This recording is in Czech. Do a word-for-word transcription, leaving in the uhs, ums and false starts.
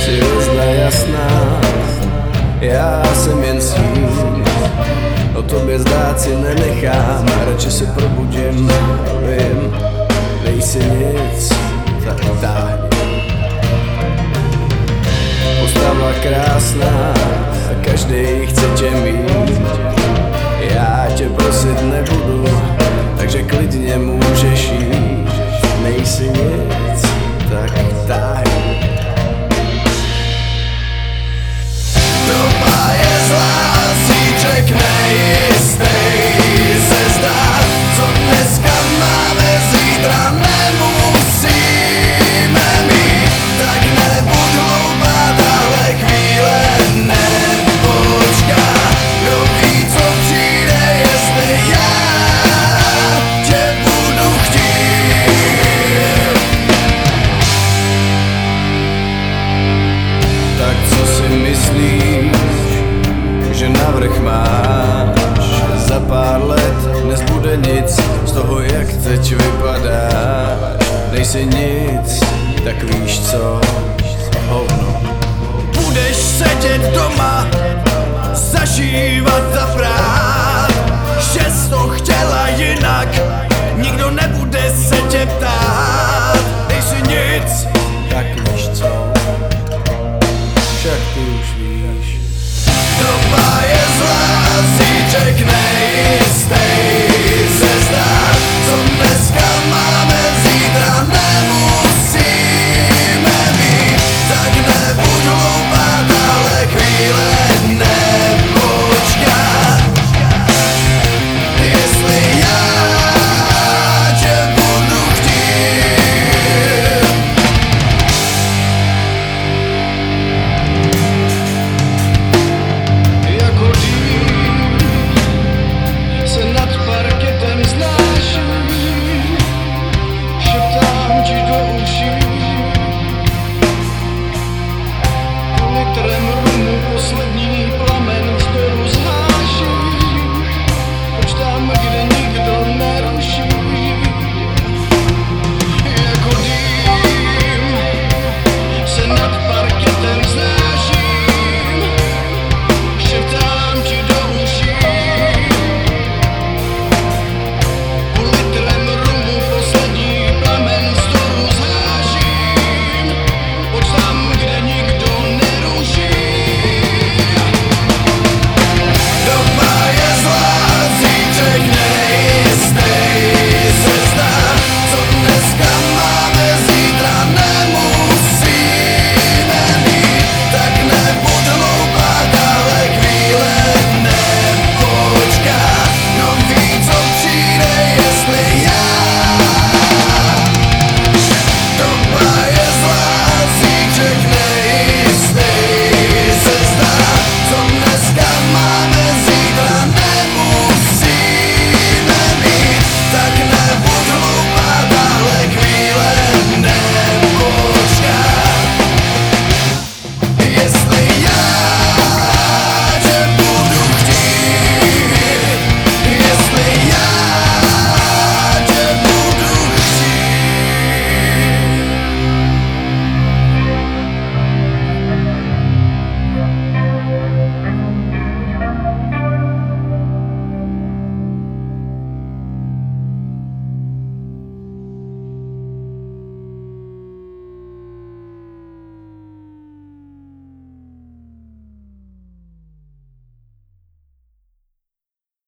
jsi hvězda jasná, já jsem jen stín. O tobě zdát si nenechám, radši se probudím, vím, nejsi nic, tak táhni. Postava krásná, každý chce tě mít, já tě prosit nebudu, takže klidně můžeš jít. Nejsi nic, tak táhni. Doba je zlá, zítřek nejistý se zdá, co dneska máme, zítra nemusíme mít. Tak nebuď hloupá, tahle chvíle nepočká. Kdo ví, co přijde, jestli já tě budu chtít. Tak co si myslíš, že navrch máš? Za pár let nezbude nic z toho, jak teď vypadáš. Nejsi nic, tak víš co, hovno. Budeš sedět doma, zažívat ta práva.